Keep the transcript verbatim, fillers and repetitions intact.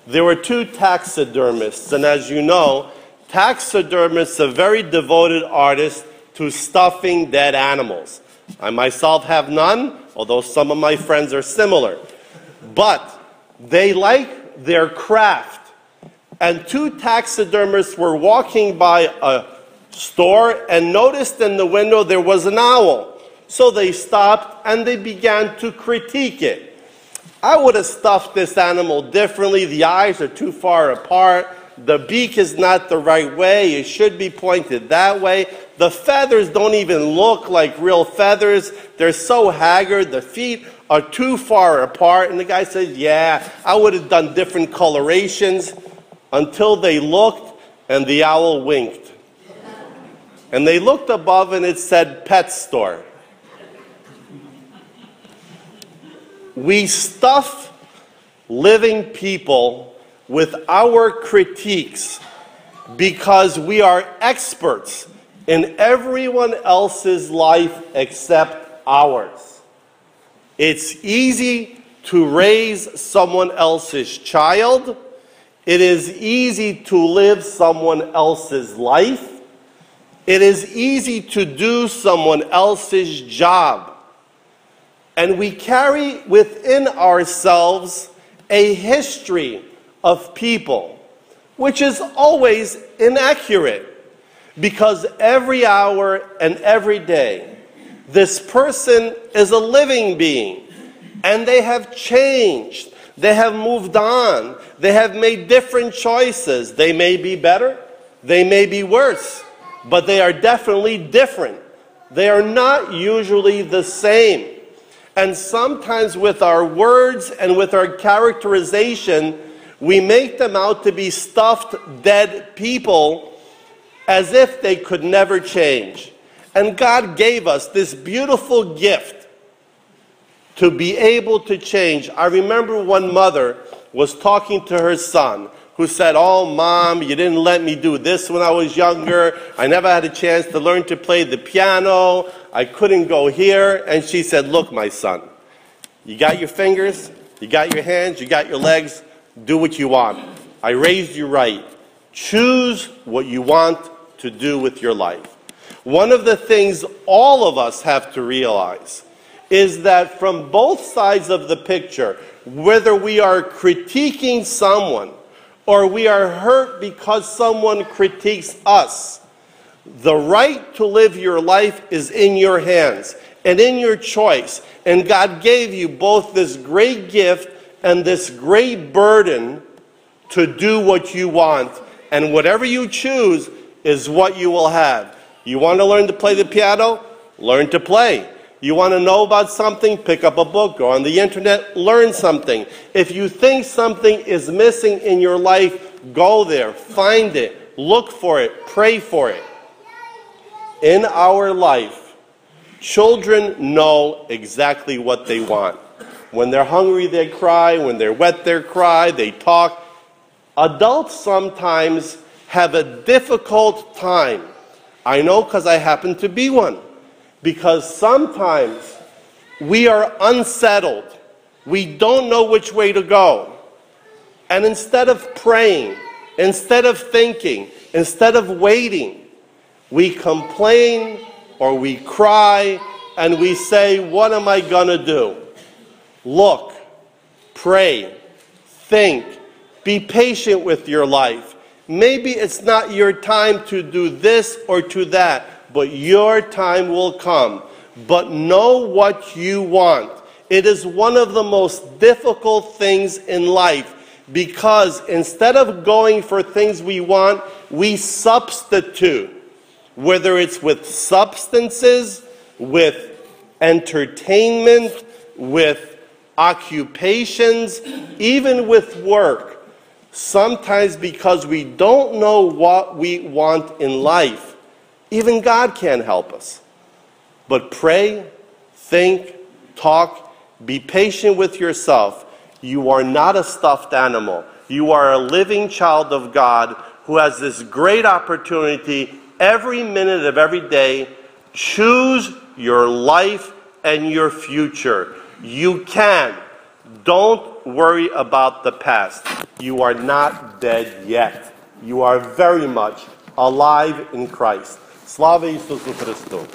there were two taxidermists, and as you know, taxidermists are very devoted artists to stuffing dead animals. I myself have none, although some of my friends are similar. But they like their craft. And two taxidermists were walking by a store and noticed in the window there was an owl. So they stopped and they began to critique it. I would have stuffed this animal differently. The eyes are too far apart. The beak is not the right way. It should be pointed that way. The feathers don't even look like real feathers. They're so haggard. The feet are too far apart. And the guy says, yeah, I would have done different colorations, until they looked and the owl winked. And they looked above and it said pet store. We stuff living people with our critiques because we are experts in everyone else's life except ours. It's easy to raise someone else's child. It is easy to live someone else's life. It is easy to do someone else's job. And we carry within ourselves a history of people, which is always inaccurate, because every hour and every day, this person is a living being, and they have changed. They have moved on. They have made different choices. They may be better. They may be worse. But they are definitely different. They are not usually the same. And sometimes with our words and with our characterization, we make them out to be stuffed dead people as if they could never change. And God gave us this beautiful gift to be able to change. I remember one mother was talking to her son who said, oh, Mom, you didn't let me do this when I was younger. I never had a chance to learn to play the piano. I couldn't go here. And she said, look, my son, you got your fingers, you got your hands, you got your legs. Do what you want. I raised you right. Choose what you want to do with your life. One of the things all of us have to realize is that from both sides of the picture, whether we are critiquing someone or we are hurt because someone critiques us, the right to live your life is in your hands and in your choice. And God gave you both this great gift and this great burden to do what you want. And whatever you choose is what you will have. You want to learn to play the piano? Learn to play. You want to know about something? Pick up a book, go on the internet, learn something. If you think something is missing in your life, go there, find it, look for it, pray for it. In our life, children know exactly what they want. When they're hungry, they cry. When they're wet, they cry. They talk. Adults sometimes have a difficult time. I know because I happen to be one. Because sometimes we are unsettled. We don't know which way to go. And instead of praying, instead of thinking, instead of waiting, we complain or we cry and we say, what am I going to do? Look, pray, think, be patient with your life. Maybe it's not your time to do this or to that, but your time will come. But know what you want. It is one of the most difficult things in life, because instead of going for things we want, we substitute. Whether it's with substances, with entertainment, with occupations, even with work. Sometimes because we don't know what we want in life, even God can't help us. But pray, think, talk, be patient with yourself. You are not a stuffed animal. You are a living child of God who has this great opportunity every minute of every day. Choose your life and your future. You can. Don't worry about the past. You are not dead yet. You are very much alive in Christ. Slava Isusu Christu.